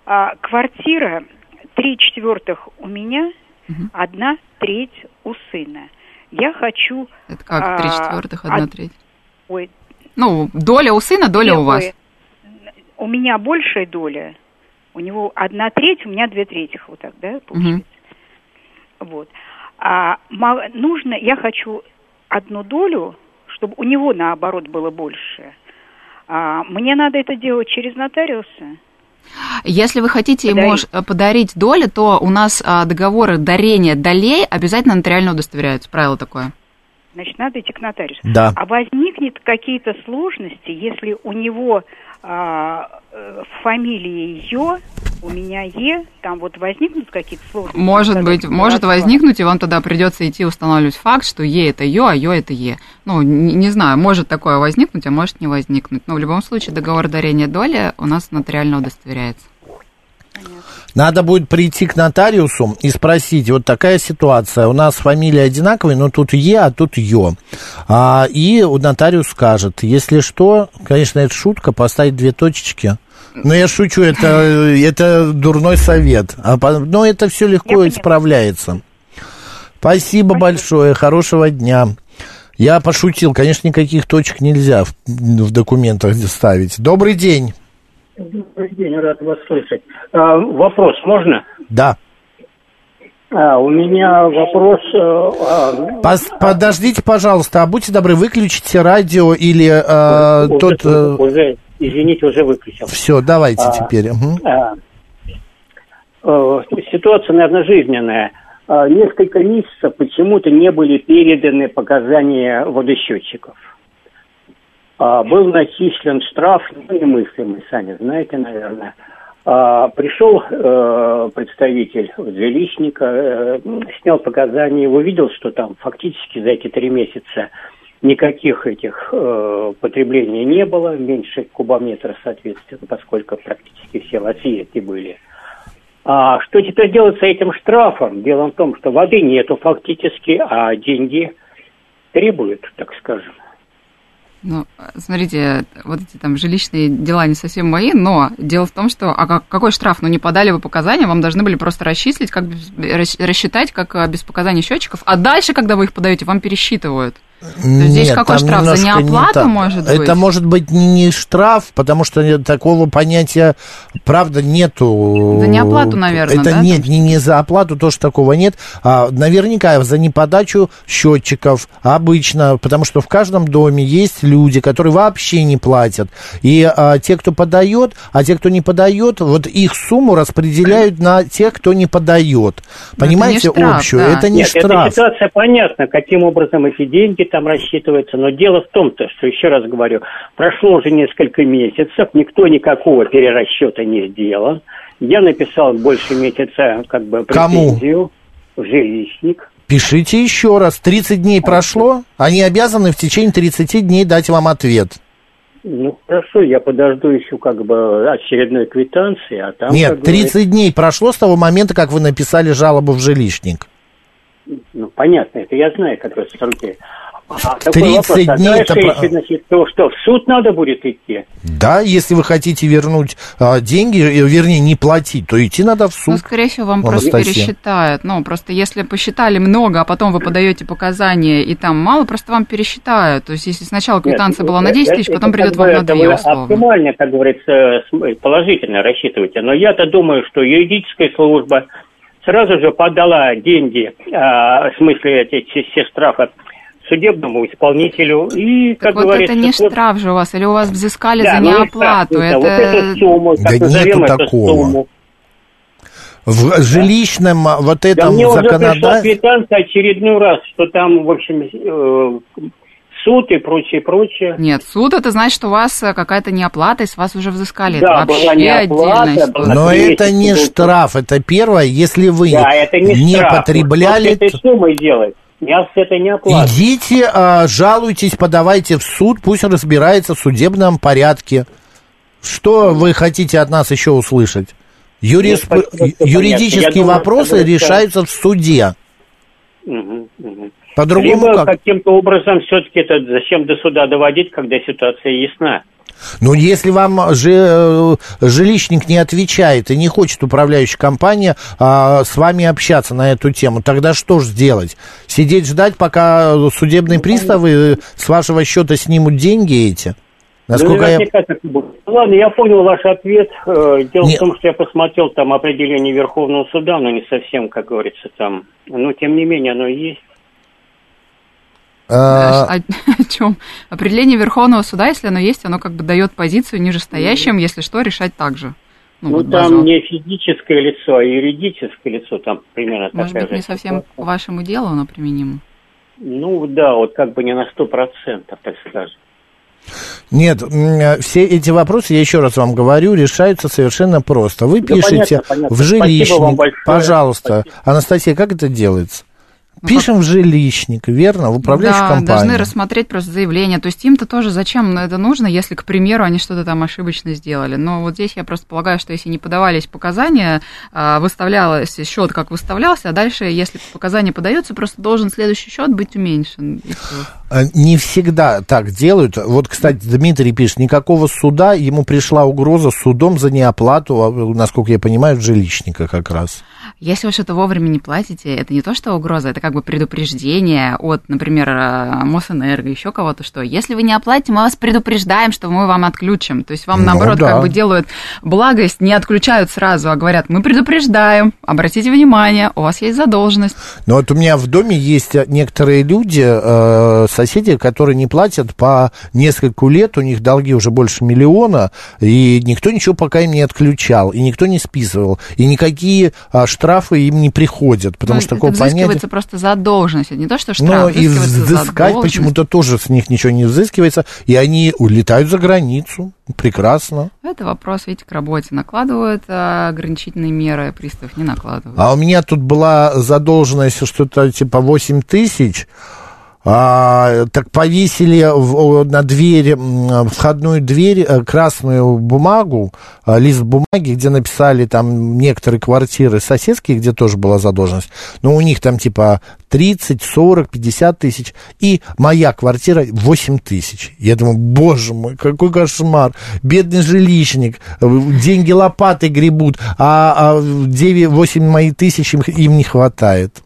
H: квартира 3/4 у меня, 1/3 у сына. Я хочу...
D: Это как 3/4, 1/3?
H: Ой.
D: Ну, доля у сына, доля у вас.
H: У меня большая доля. У него 1/3, у меня 2/3. Вот так, да, получается? Вот. Нужно, я хочу 1 долю, чтобы у него, наоборот, было больше. Мне надо это делать через нотариуса.
D: Если вы хотите ему подарить доли, то у нас договоры дарения долей обязательно нотариально удостоверяются. Правило такое.
H: Значит, надо идти к нотариусу.
C: Да.
H: А возникнет какие-то сложности, если у него фамилия Ё, у меня Е, там вот возникнут какие-то сложности?
D: Может возникнуть, и вам тогда придется идти устанавливать факт, что Е это Ё, а Ё это Е. Ну, не знаю, может такое возникнуть, а может не возникнуть. Но в любом случае договор дарения доли у нас нотариально удостоверяется.
C: Надо будет прийти к нотариусу и спросить, вот такая ситуация, у нас фамилия одинаковая, но тут Е, а тут Ё. И нотариус скажет, если что, конечно, это шутка, поставить 2 точечки. Но я шучу, это дурной совет. Но это все легко исправляется. Спасибо большое, хорошего дня. Я пошутил, конечно, никаких точек нельзя в документах ставить. Добрый день.
I: Добрый день, рад вас слышать. Вопрос можно?
C: Да.
I: У меня вопрос...
C: Подождите, пожалуйста, будьте добры, выключите радио или
I: Уже, извините, уже выключил.
C: Все, давайте теперь.
I: Ситуация, наверное, жизненная. Несколько месяцев почему-то не были переданы показания водосчетчиков. Был начислен штраф, немыслимый, сами знаете, наверное. Пришел представитель жилищника, снял показания, увидел, что там фактически за эти 3 месяца никаких этих потреблений не было, меньше кубометра, соответственно, поскольку практически все отъезды были. Что теперь делать с этим штрафом? Дело в том, что воды нету фактически, а деньги требуют, так скажем.
D: Ну, смотрите, вот эти там жилищные дела не совсем мои, но дело в том, что, какой штраф? Ну, не подали вы показания, вам должны были просто рассчитать, рассчитать, как без показаний счетчиков, а дальше, когда вы их подаете, вам пересчитывают. Здесь
C: Нет,
D: какой штраф? За неоплату, может быть?
C: Это может быть не штраф, потому что такого понятия, правда, нету.
D: За неоплату, наверное,
C: это
D: да?
C: Нет, не за оплату, тоже такого нет. Наверняка за неподачу счетчиков обычно, потому что в каждом доме есть люди, которые вообще не платят. И те, кто подает, а те, кто не подает, вот их сумму распределяют на тех, кто не подает. Понимаете,
D: это не штраф,
C: общую?
D: Да.
C: Это не штраф.
I: Эта ситуация понятна, каким образом эти деньги там рассчитывается, но дело в том-то, что, еще раз говорю, прошло уже несколько месяцев, никто никакого перерасчета не сделал. Я написал больше месяца претензию в жилищник.
C: Пишите еще раз. 30 дней прошло, они обязаны в течение 30 дней дать вам ответ.
I: Ну, хорошо, я подожду еще очередной квитанции, а там...
C: Нет, 30 дней прошло с того момента, как вы написали жалобу в жилищник.
I: Ну, понятно, это я знаю, как раз в руке.
C: 30 дней это...
I: Значит, то, что в суд надо будет идти?
C: Да, если вы хотите вернуть деньги, вернее, не платить, то идти надо в суд.
D: Ну, скорее всего, вам просто пересчитают. Ну, просто если посчитали много, а потом вы подаете показания, и там мало, просто вам пересчитают. То есть, если сначала квитанция была на 10 тысяч, потом придет вам на 2, условно.
I: Оптимально, как говорится, положительно рассчитывайте. Но я-то думаю, что юридическая служба сразу же подала деньги, в смысле, эти все штрафы, судебному исполнителю и, как
D: вот
I: говорится...
D: это не штраф же у вас, или у вас взыскали за неоплату?
I: Это... Вот эту сумму,
C: да нету такого. В жилищном вот этом
I: мне
C: законодательстве...
I: уже пришла квитанция очередной раз, что там, в общем, суд и прочее.
D: Нет, суд это значит, что у вас какая-то неоплата, и с вас уже взыскали.
I: Да,
D: это вообще
I: была неоплата.
C: Но это не штраф, это первое, если вы не потребляли...
I: Что с этой суммой делать? Это не оплата.
C: Идите, жалуйтесь, подавайте в суд, пусть разбирается в судебном порядке. Что вы хотите от нас еще услышать? Юридические вопросы решаются в суде. По-другому
I: либо
C: как?
I: каким-то образом все-таки это зачем до суда доводить, когда ситуация ясна.
C: Ну, если вам жилищник не отвечает и не хочет управляющая компания с вами общаться на эту тему, тогда что ж сделать? Сидеть ждать, пока судебные приставы с вашего счета снимут деньги эти? Насколько
I: Ладно, я понял ваш ответ. Дело в том, что я посмотрел там определение Верховного суда, но не совсем, как говорится, там. Но, тем не менее, оно есть.
D: О чем? Определение Верховного суда, если оно есть, оно как бы дает позицию нижестоящим, если что, решать так же.
I: Ну там не физическое лицо, а юридическое лицо, там примерно такая же.
D: Может быть, не совсем к вашему делу оно применимо?
I: Ну да, вот как бы не на 100%, так скажем.
C: Нет, все эти вопросы, я еще раз вам говорю, решаются совершенно просто. Вы пишете понятно. В жилищник, пожалуйста. Спасибо. Анастасия, как это делается? Пишем в жилищник, верно, в управляющую компанию. Да,
D: должны рассмотреть просто заявление. То есть им-то тоже зачем это нужно, если, к примеру, они что-то там ошибочно сделали. Но вот здесь я просто полагаю, что если не подавались показания, выставлялось счет, как выставлялся, а дальше, если показания подаются, просто должен следующий счет быть уменьшен.
C: Не всегда так делают. Вот, кстати, Дмитрий пишет, никакого суда, ему пришла угроза судом за неоплату, насколько я понимаю, жилищника как раз.
D: Если вы что-то вовремя не платите, это не то, что угроза, это как бы предупреждение от, например, Мосэнерго, еще кого-то, что если вы не оплатите, мы вас предупреждаем, что мы вам отключим. То есть вам, наоборот, как бы делают благость, не отключают сразу, а говорят, мы предупреждаем, обратите внимание, у вас есть задолженность.
C: Ну вот у меня в доме есть некоторые люди, соседи, которые не платят по нескольку лет, у них долги уже больше 1 миллиона, и никто ничего пока им не отключал, и никто не списывал, и никакие штрафы им не приходят, потому что такое понятие...
D: Взыскивается просто задолженность, это не то, что штраф,
C: и взыскать почему-то тоже с них ничего не взыскивается, и они улетают за границу, прекрасно.
D: Это вопрос, видите, к работе накладывают ограничительные меры, приставов не накладывают.
C: А у меня тут была задолженность что-то типа 8 тысяч, так повесили на дверь, входную дверь, красную бумагу, лист бумаги, где написали там некоторые квартиры соседские, где тоже была задолженность, но у них там типа 30, 40, 50 тысяч, и моя квартира 8 тысяч. Я думаю, боже мой, какой кошмар, бедный жилищник, деньги лопатой гребут, а 9-8 моих тысяч им не хватает.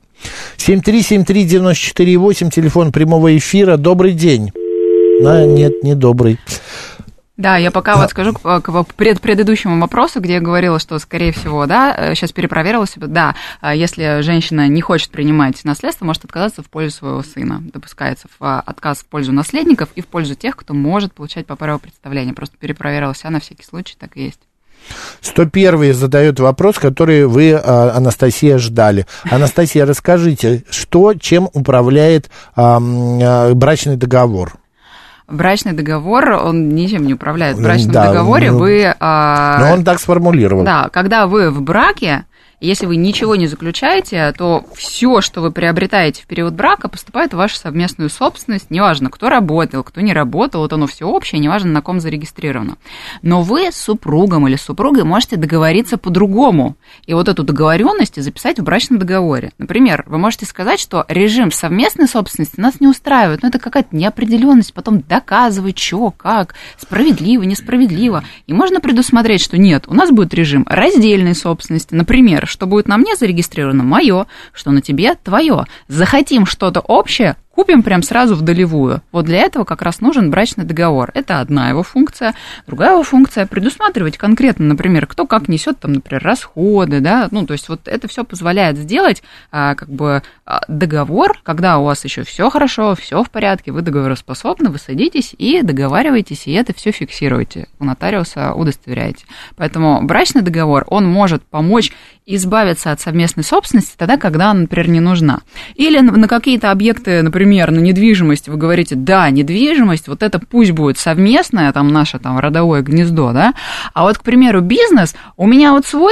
C: 7373948, телефон прямого эфира. Добрый день. Нет, не добрый.
D: Да, я пока вот скажу к предыдущему вопросу, где я говорила, что, скорее всего, да, сейчас перепроверила себя, да, если женщина не хочет принимать наследство, может отказаться в пользу своего сына. Допускается отказ в пользу наследников и в пользу тех, кто может получать по праву представления. Просто перепроверила себя на всякий случай, так и есть.
C: 101-й задает вопрос, который вы, Анастасия, ждали. Анастасия, расскажите, чем управляет брачный договор?
D: Брачный договор, он ничем не управляет. В брачном договоре вы...
C: Но он так сформулировал.
D: Да, когда вы в браке, если вы ничего не заключаете, то все, что вы приобретаете в период брака, поступает в вашу совместную собственность. Неважно, кто работал, кто не работал, вот оно все общее, неважно, на ком зарегистрировано. Но вы с супругом или с супругой можете договориться по-другому. И вот эту договоренность записать в брачном договоре. Например, вы можете сказать, что режим совместной собственности нас не устраивает, но это какая-то неопределенность, потом доказывать, что, как, справедливо, несправедливо. И можно предусмотреть, что нет, у нас будет режим раздельной собственности, например, что будет на мне зарегистрировано мое, что на тебе твое. Захотим что-то общее, купим прям сразу в долевую. Вот для этого как раз нужен брачный договор. Это одна его функция. Другая его функция — предусматривать конкретно, например, кто как несет, там, например, расходы, да, ну, то есть вот это все позволяет сделать как бы договор, когда у вас еще все хорошо, все в порядке, вы договороспособны, вы садитесь и договариваетесь, и это все фиксируете, у нотариуса удостоверяете. Поэтому брачный договор, он может помочь избавиться от совместной собственности тогда, когда она, например, не нужна. Или на какие-то объекты, например, на недвижимость вы говорите, да, недвижимость, вот это пусть будет совместное, там, наше там родовое гнездо, да, а вот, к примеру, бизнес, у меня вот свой,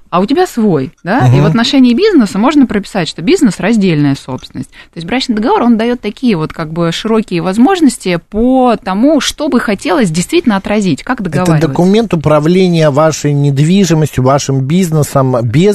D: а у тебя свой, да, и в отношении бизнеса можно прописать, что бизнес – раздельная собственность. То есть брачный договор, он дает такие вот как бы широкие возможности по тому, что бы хотелось действительно отразить, как договариваться. Это
C: документ управления вашей недвижимостью, вашим бизнесом без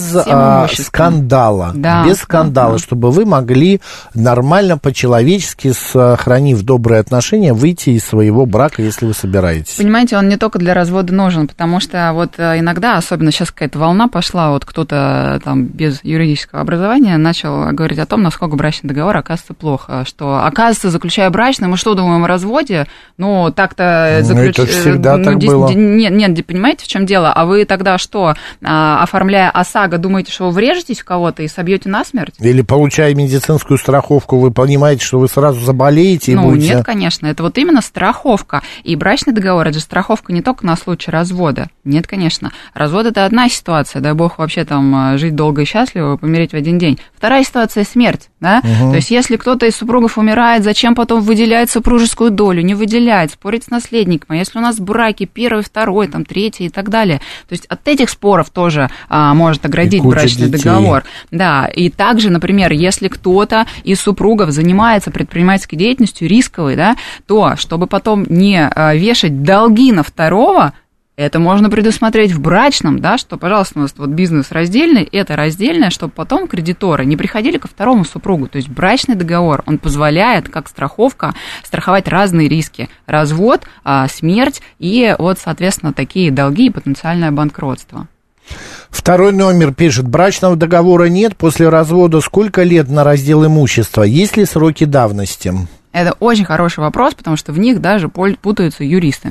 C: скандала. Да, без скандала, чтобы вы могли нормально, по-человечески, сохранив добрые отношения, выйти из своего брака, если вы собираетесь.
D: Понимаете, он не только для развода нужен, потому что вот иногда, особенно сейчас какая-то волна пошла, вот кто-то там без юридического образования начал говорить о том, насколько брачный договор оказывается плохо, что, оказывается, заключая брачный, мы что, думаем о разводе? Ну, так-то...
C: это всегда так было.
D: Нет, понимаете, в чем дело? А вы тогда что, оформляя ОСАГО, думаете, что вы врежетесь в кого-то и собьете насмерть?
C: Или, получая медицинскую страховку, вы понимаете, что вы сразу заболеете и будете...
D: Нет, конечно, это вот именно страховка. И брачный договор, это же страховка не только на случай развода. Нет, конечно. Развод – это одна ситуация, дай бог вообще там жить долго и счастливо, помереть в один день. Вторая ситуация – смерть, да? То есть, если кто-то из супругов умирает, зачем потом выделять супружескую долю? Не выделять, спорить с наследником. А если у нас браки первый, второй, там, третий и так далее? То есть, от этих споров тоже может оградить брачный договор. Да, и также, например, если кто-то из супругов занимается предпринимательской деятельностью рисковой, да, то, чтобы потом не вешать долги на второго, это можно предусмотреть в брачном, да, что, пожалуйста, у нас вот бизнес раздельный, это раздельное, чтобы потом кредиторы не приходили ко второму супругу. То есть брачный договор, он позволяет, как страховка, страховать разные риски. Развод, смерть и вот, соответственно, такие долги и потенциальное банкротство.
C: Второй номер пишет: брачного договора нет, после развода сколько лет на раздел имущества? Есть ли сроки давности?
D: Это очень хороший вопрос, потому что в них даже путаются юристы.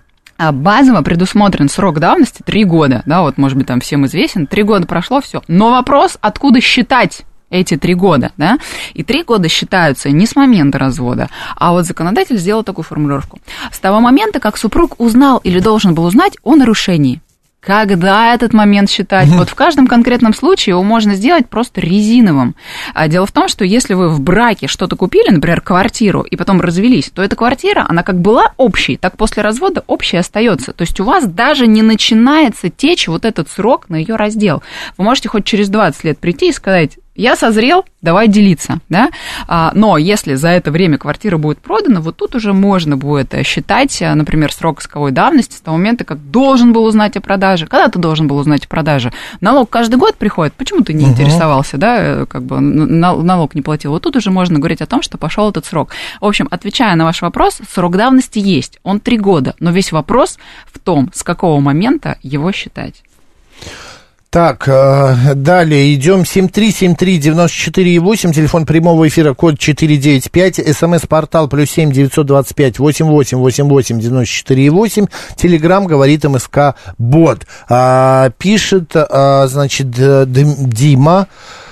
D: Базово предусмотрен срок давности 3 года, да, вот, может быть, там всем известен, 3 года прошло, все. Но вопрос, откуда считать эти 3 года, да? И 3 года считаются не с момента развода, а вот законодатель сделал такую формулировку. С того момента, как супруг узнал или должен был узнать о нарушении. Когда этот момент считать? Вот в каждом конкретном случае его можно сделать просто резиновым. Дело в том, что если вы в браке что-то купили, например, квартиру, и потом развелись, то эта квартира, она как была общей, так после развода общей остается. То есть у вас даже не начинается течь вот этот срок на ее раздел. Вы можете хоть через 20 лет прийти и сказать: я созрел, давай делиться, да? Но если за это время квартира будет продана, вот тут уже можно будет считать, например, срок исковой давности с того момента, как должен был узнать о продаже. Когда ты должен был узнать о продаже? Налог каждый год приходит, почему ты не интересовался, да, как бы налог не платил? Вот тут уже можно говорить о том, что пошел этот срок. В общем, отвечая на ваш вопрос, срок давности есть, он 3 года, но весь вопрос в том, с какого момента его считать.
C: Так, далее идем. 7373948, телефон прямого эфира, код 495, смс-портал +7 925 88 88 94,8, телеграм говорит МСК Бот. Пишет, значит, Дима.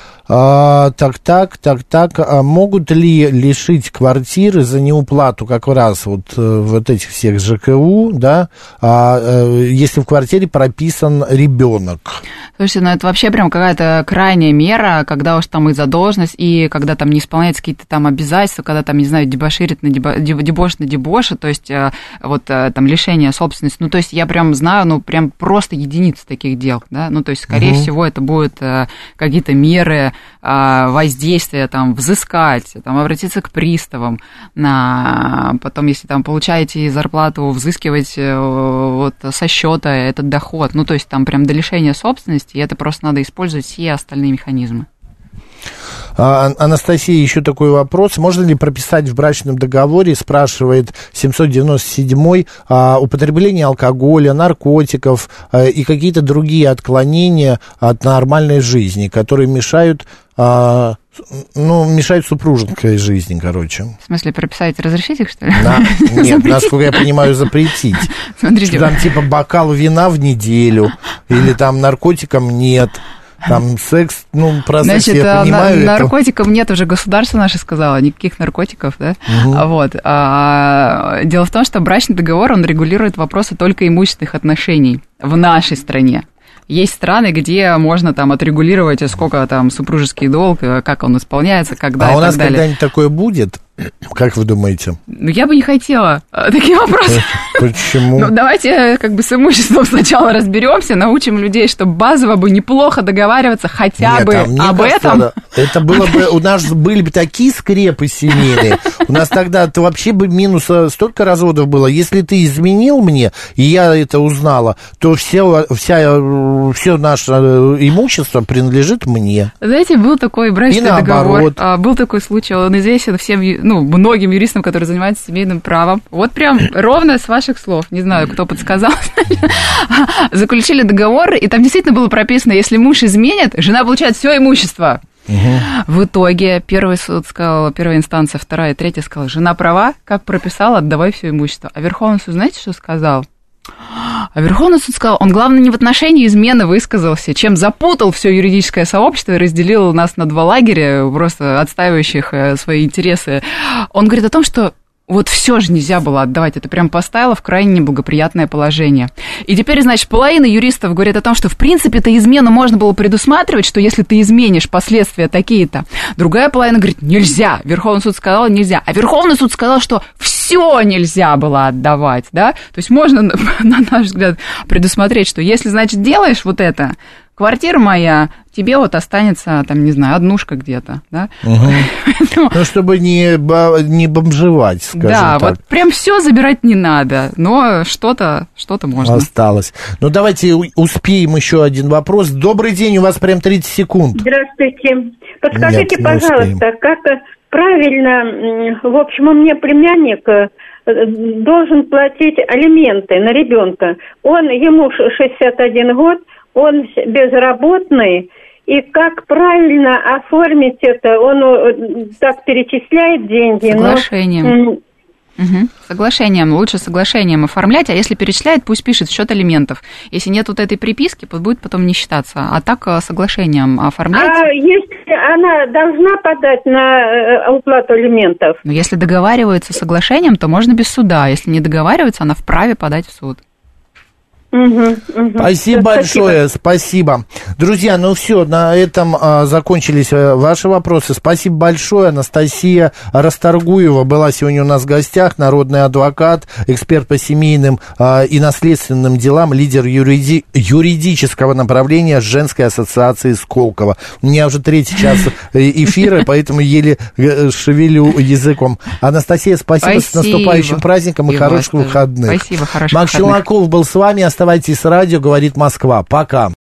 C: Могут ли лишить квартиры за неуплату как раз вот этих всех ЖКУ, да, если в квартире прописан ребенок?
D: Слушайте, ну это вообще прям какая-то крайняя мера, когда уж там и задолженность, и когда там не исполняются какие-то там обязательства, когда там, не знаю, дебоширит на дебош на дебоше, то есть вот там лишение собственности, ну то есть я прям знаю, ну прям просто единицы таких дел, да, ну то есть скорее всего это будут какие-то меры воздействия, там, взыскать, там, обратиться к приставам, потом, если там получаете зарплату, взыскивать вот со счета этот доход, ну, то есть там прям до лишения собственности, и это просто надо использовать все остальные механизмы.
C: Анастасия, еще такой вопрос. Можно ли прописать в брачном договоре, спрашивает 797-й, употребление алкоголя, наркотиков и какие-то другие отклонения от нормальной жизни, которые мешают супружеской жизни, короче.
D: В смысле, прописать, разрешить их, что ли?
C: Нет, насколько я понимаю, запретить.
D: Смотрите.
C: Что там типа бокал вина в неделю, или там наркотикам нет. Там секс, процесс, значит, я понимаю.
D: Наркотиков нет, уже государство наше сказало, никаких наркотиков, да? Вот. Дело в том, что брачный договор, он регулирует вопросы только имущественных отношений в нашей стране. Есть страны, где можно там отрегулировать, сколько там супружеский долг, как он исполняется, когда и так далее.
C: А у нас когда-нибудь такое будет? Как вы думаете?
D: Ну, я бы не хотела такие вопросы.
C: Почему?
D: Ну, давайте как бы с имуществом сначала разберемся, научим людей, что базово бы неплохо договариваться хотя бы об этом.
C: Это было бы, у нас были бы такие скрепы семейные, у нас тогда вообще бы минуса столько разводов было. Если ты изменил мне, и я это узнала, то все наше имущество принадлежит мне.
D: Знаете, был такой брачный договор, был такой случай, он известен всем, многим юристам, которые занимаются семейным правом. Вот прям ровно с ваших слов, не знаю, кто подсказал, заключили договор, и там действительно было прописано, если муж изменит, жена получает все имущество. В итоге первый суд сказал, первая инстанция, вторая и третья сказала, жена права, как прописала, отдавай все имущество. А Верховный суд, знаете, что сказал? А Верховный суд сказал, он, главное, не в отношении измены высказался, чем запутал все юридическое сообщество и разделил нас на два лагеря, просто отстаивающих свои интересы. Он говорит о том, что вот все же нельзя было отдавать, это прям поставило в крайне неблагоприятное положение. И теперь, значит, половина юристов говорит о том, что в принципе-то измену можно было предусматривать, что если ты изменишь, последствия такие-то. Другая половина говорит, нельзя. Верховный суд сказал, нельзя. А Верховный суд сказал, что все нельзя было отдавать, да? То есть можно, на наш взгляд, предусмотреть, что если, значит, делаешь вот это, квартира моя, тебе вот останется, там, не знаю, однушка где-то, да?
C: Ну, чтобы не бомжевать, скажем так.
D: Да, вот прям все забирать не надо, но что-то можно.
C: Осталось. Ну, давайте успеем еще один вопрос. Добрый день, у вас прям 30 секунд.
F: Здравствуйте. Подскажите, пожалуйста, как правильно, в общем, у меня племянник должен платить алименты на ребенка. Ему 61 год, он безработный, и как правильно оформить это? Он так перечисляет деньги.
D: Соглашением. Соглашением, лучше соглашением оформлять, а если перечисляет, пусть пишет в счет алиментов. Если нет вот этой приписки, будет потом не считаться, а так соглашением оформлять.
F: А если она должна подать на уплату алиментов?
D: Но если договариваются соглашением, то можно без суда, если не договариваются, она вправе подать в суд.
C: Спасибо большое, спасибо. Друзья, ну все, на этом закончились ваши вопросы. Спасибо большое. Анастасия Расторгуева была сегодня у нас в гостях, народный адвокат, эксперт по семейным и наследственным делам, лидер юридического направления Женской ассоциации Сколково. У меня уже 3-й час эфира, поэтому еле шевелю языком. Анастасия, спасибо. С наступающим праздником и хороших выходных.
D: Спасибо, хороших
C: выходных. Макс Челноков был с вами. Оставайтесь с радио, говорит Москва. Пока.